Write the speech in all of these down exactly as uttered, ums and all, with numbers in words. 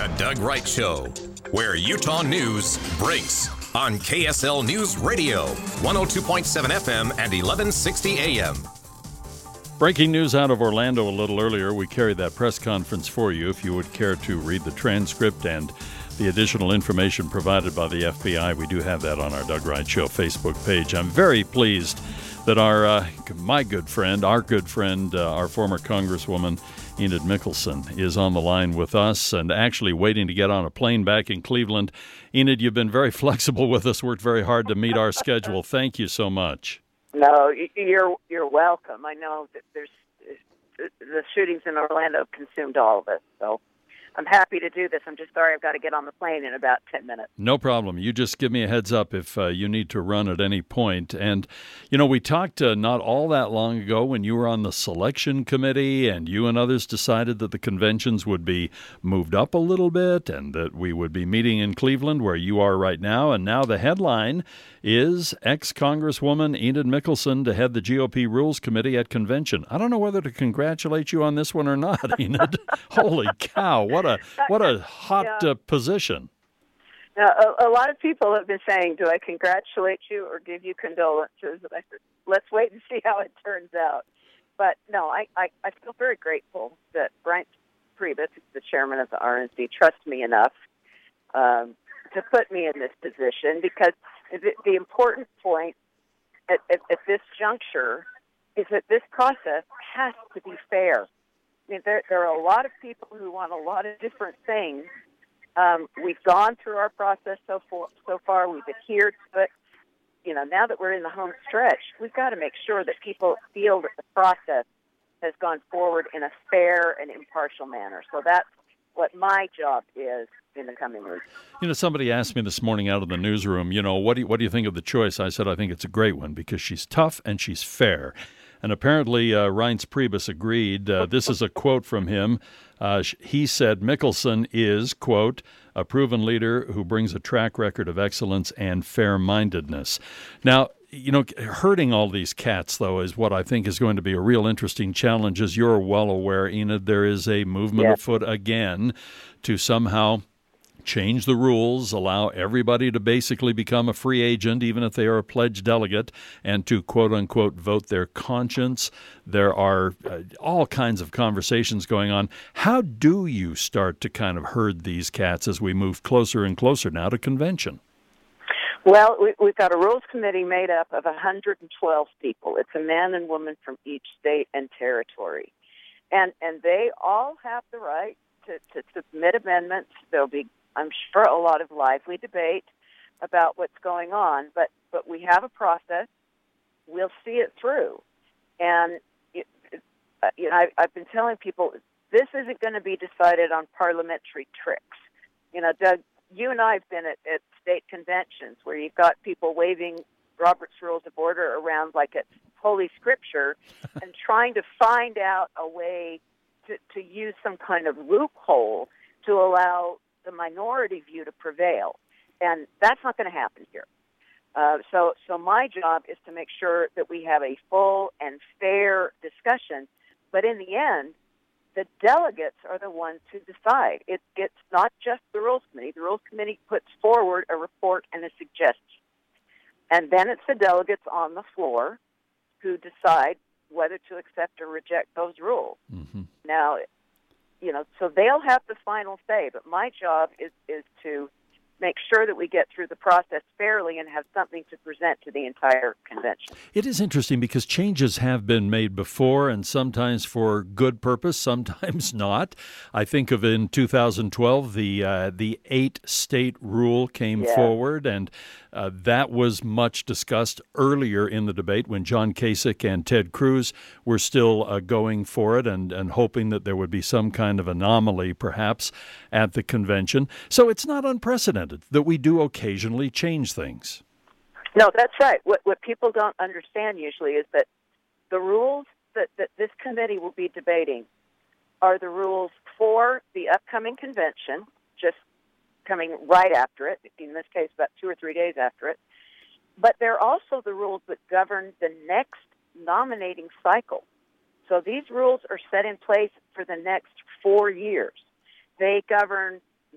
The Doug Wright Show, where Utah news breaks on K S L News Radio, one oh two point seven F M and eleven sixty A M. Breaking news out of Orlando a little earlier. We carried that press conference for you. If you would care to read the transcript and the additional information provided by the F B I, we do have that on our Doug Wright Show Facebook page. I'm very pleased that our, uh, my good friend, our good friend, uh, our former Congresswoman, Enid Mickelson, is on the line with us and actually waiting to get on a plane back in Cleveland. Enid, you've been very flexible with us, worked very hard to meet our schedule. Thank you so much. No, you're you're welcome. I know that there's the shootings in Orlando have consumed all of it, so I'm happy to do this. I'm just sorry I've got to get on the plane in about ten minutes. No problem. You just give me a heads up if uh, you need to run at any point. And, you know, we talked uh, not all that long ago when you were on the selection committee and you and others decided that the conventions would be moved up a little bit and that we would be meeting in Cleveland where you are right now. And now the headline is ex-Congresswoman Enid Mickelson to head the G O P Rules Committee at convention. I don't know whether to congratulate you on this one or not, Enid. Holy cow, what a what a hot yeah. uh, position. Now, a, a lot of people have been saying, do I congratulate you or give you condolences? I said, let's wait and see how it turns out. But no, I, I, I feel very grateful that Reince Priebus, the chairman of the R N C, trusts me enough um, to put me in this position, because the, the important point at, at, at this juncture is that this process has to be fair. I mean, there, there are a lot of people who want a lot of different things. Um, we've gone through our process so far, so far. We've adhered to it. You know, now that we're in the home stretch, we've got to make sure that people feel that the process has gone forward in a fair and impartial manner. So that's what my job is in the coming weeks. You know, somebody asked me this morning out of the newsroom, you know, what do you, what do you think of the choice? I said, I think it's a great one because she's tough and she's fair. And apparently uh, Reince Priebus agreed. Uh, this is a quote from him. Uh, he said, Mickelson is, quote, a proven leader who brings a track record of excellence and fair-mindedness. Now, you know, herding all these cats, though, is what I think is going to be a real interesting challenge. As you're well aware, Enid, there is a movement yes. afoot again to somehow change the rules, allow everybody to basically become a free agent, even if they are a pledged delegate, and to quote-unquote vote their conscience. There are uh, all kinds of conversations going on. How do you start to kind of herd these cats as we move closer and closer now to convention? Well, we, we've got a rules committee made up of one hundred twelve people. It's a man and woman from each state and territory. And and they all have the right to, to submit amendments. There'll be, I'm sure, a lot of lively debate about what's going on, but, but we have a process. We'll see it through. And it, it, you know, I, I've been telling people, this isn't going to be decided on parliamentary tricks. You know, Doug, you and I have been at, at state conventions where you've got people waving Robert's Rules of Order around like it's Holy Scripture and trying to find out a way to, to use some kind of loophole to allow the minority view to prevail. And that's not going to happen here. Uh, so, so my job is to make sure that we have a full and fair discussion. But in the end, the delegates are the ones who decide. It, it's not just the Rules Committee. The Rules Committee puts forward a report and a suggestion. And then it's the delegates on the floor who decide whether to accept or reject those rules. Mm-hmm. Now, you know, so they'll have the final say, but my job is, is to make sure that we get through the process fairly and have something to present to the entire convention. It is interesting because changes have been made before, and sometimes for good purpose, sometimes not. I think of in two thousand twelve, the uh, the eight-state rule came yeah. forward, and uh, that was much discussed earlier in the debate when John Kasich and Ted Cruz were still uh, going for it and, and hoping that there would be some kind of anomaly, perhaps, at the convention. So it's not unprecedented that we do occasionally change things. No, that's right. What what people don't understand usually is that the rules that, that this committee will be debating are the rules for the upcoming convention, just coming right after it, in this case about two or three days after it. But they're also the rules that govern the next nominating cycle. So these rules are set in place for the next four years. They govern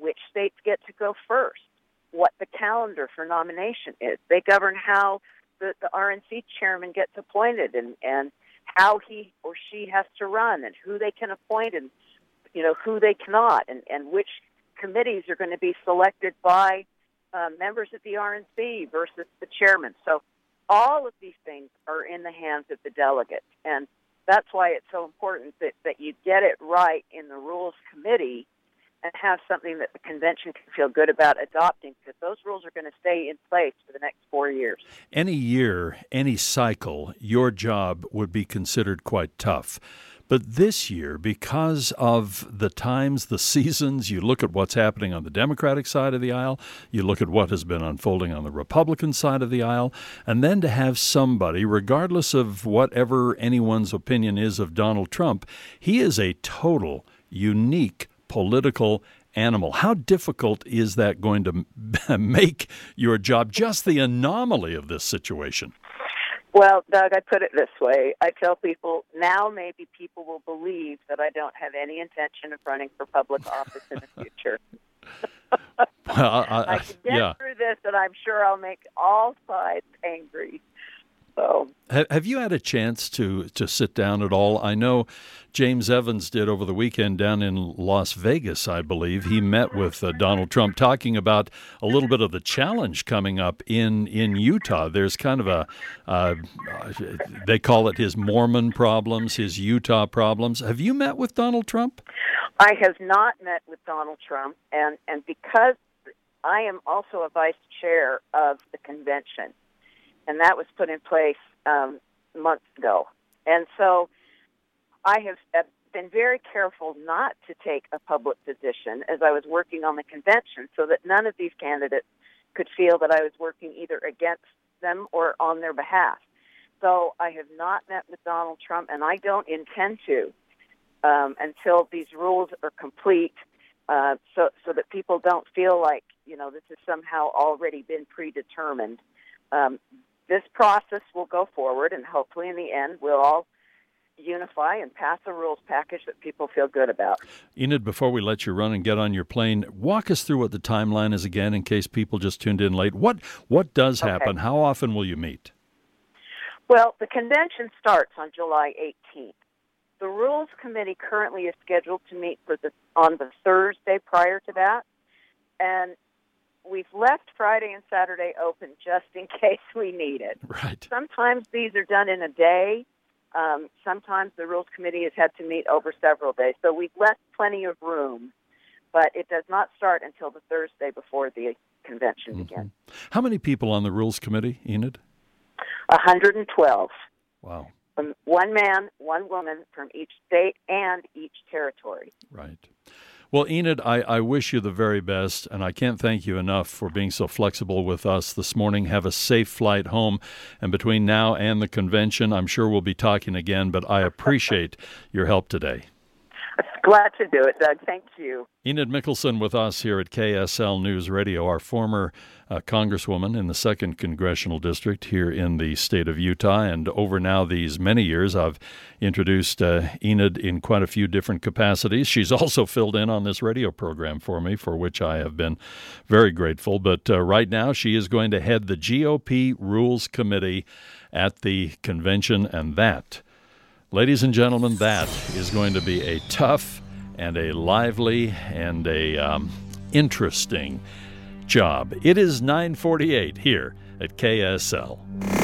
which states get to go first, what the calendar for nomination is. They govern how the, the R N C chairman gets appointed and, and how he or she has to run and who they can appoint and, you know, who they cannot and, and which committees are going to be selected by uh, members of the R N C versus the chairman. So all of these things are in the hands of the delegates. And that's why it's so important that, that you get it right in the Rules Committee and have something that the convention can feel good about adopting, because those rules are going to stay in place for the next four years. Any year, any cycle, your job would be considered quite tough. But this year, because of the times, the seasons, you look at what's happening on the Democratic side of the aisle, you look at what has been unfolding on the Republican side of the aisle, and then to have somebody, regardless of whatever anyone's opinion is of Donald Trump, he is a total, unique political animal. How difficult is that going to make your job, just the anomaly of this situation? Well, Doug, I put it this way. I tell people, now maybe people will believe that I don't have any intention of running for public office in the future. well, I, I, I can get yeah. through this, and I'm sure I'll make all sides angry. So, have you had a chance to, to sit down at all? I know James Evans did over the weekend down in Las Vegas, I believe. He met with uh, Donald Trump talking about a little bit of the challenge coming up in, in Utah. There's kind of a, uh, they call it his Mormon problems, his Utah problems. Have you met with Donald Trump? I have not met with Donald Trump, and, and because I am also a vice chair of the convention, and that was put in place um, months ago. And so I have been very careful not to take a public position as I was working on the convention so that none of these candidates could feel that I was working either against them or on their behalf. So I have not met with Donald Trump, and I don't intend to um, until these rules are complete uh, so, so that people don't feel like, you know, this has somehow already been predetermined. Um, This process will go forward, and hopefully in the end we'll all unify and pass a rules package that people feel good about. Enid, before we let you run and get on your plane, walk us through what the timeline is again in case people just tuned in late. What what does happen? Okay. How often will you meet? Well, the convention starts on July eighteenth. The Rules Committee currently is scheduled to meet for the, on the Thursday prior to that, and we've left Friday and Saturday open just in case we need it. Right. Sometimes these are done in a day. Um, sometimes the Rules Committee has had to meet over several days. So we've left plenty of room, but it does not start until the Thursday before the convention Mm-hmm. begins. How many people on the Rules Committee, Enid? one hundred twelve. Wow. Um, one man, one woman from each state and each territory. Right. Well, Enid, I, I wish you the very best, and I can't thank you enough for being so flexible with us this morning. Have a safe flight home, and between now and the convention, I'm sure we'll be talking again, but I appreciate your help today. Glad to do it, Doug. Thank you. Enid Mickelson with us here at K S L News Radio, our former uh, congresswoman in the second Congressional District here in the state of Utah. And over now these many years, I've introduced uh, Enid in quite a few different capacities. She's also filled in on this radio program for me, for which I have been very grateful. But uh, right now, she is going to head the G O P Rules Committee at the convention, and that, ladies and gentlemen, that is going to be a tough and a lively and a um, interesting job. It is nine forty-eight here at K S L.